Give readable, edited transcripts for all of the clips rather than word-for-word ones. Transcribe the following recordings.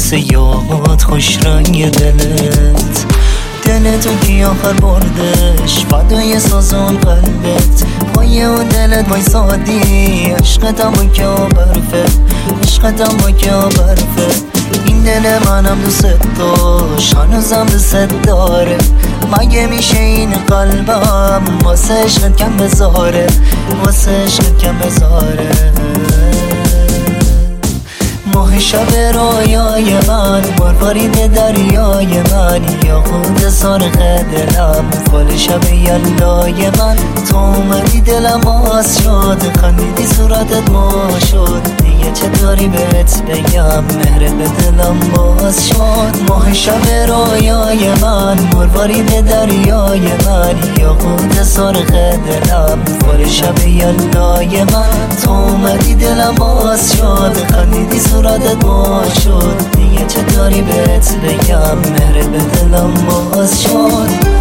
مثل یاد خوش رنگ دلت دلتو کی آخر بردش فدای سازون قلبت پای اون دلت وایسادی عشقتم با که برفه عشقتم با که برفه این دل منم دوست داشت هنوزم دوست داره مگه میشه این قلبم واسه عشقت کم بذاره واسه عشقت کم بذاره ماه شب رویای من مروارید دریای من یا خود سرخ دلم فال شب یلای من تو اومدی دلم آز شد خندیدی صورتت ما شد دیگه چطوری بهت بگم مهرت به دلم باز شد ماه شب رویای من مروارید دریای من یا خود سرخ دلم فال شب یلای من تو اومدی دلم باز شد خندیدی صورتت ما شد دیگه چطوری بهت بگم مهرت به دلم باز شد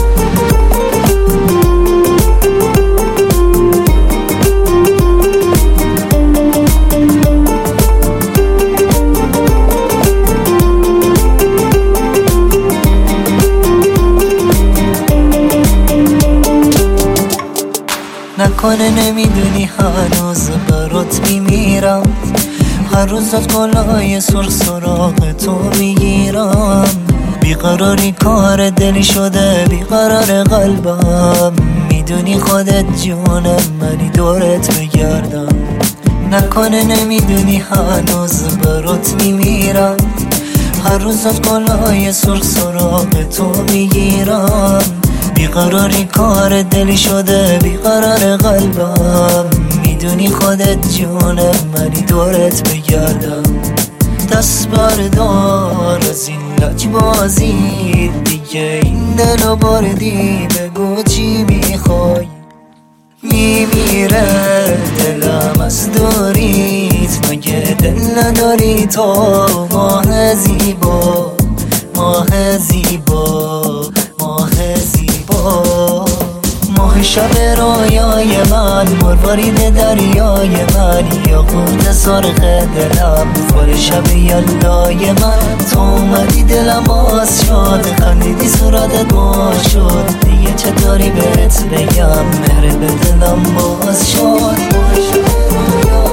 نکنه نمیدونی هنوز برات میمیرم هر روز از گلای سرخ سراغ تو میگیرم بیقراری کار دلی شده بیقرار قلبم میدونی خودت جونم منی دورت بگردم نکنه نمیدونی هنوز برات میمیرم هر روز از گلای سرخ سراغ تو میگیرم بیقراری کار دلی شده بیقرار قلبم میدونی خودت جونم منی دورت بگردم دست بردار از این لجبازی دیگه این دلو بردی بگو چی میخوای میمیره دلم از دوریت مگه دل نداری تو ماه زیبا ماه زیبا ماه زیبا ماه شب رویای من مروارید دریای من یا خود سرخ دلم فال شب یلای من تو اومدی دلم باز شد خندیدی صورتت ما شد دیگه چطوری بهت بگم مهرت به دلم باز شد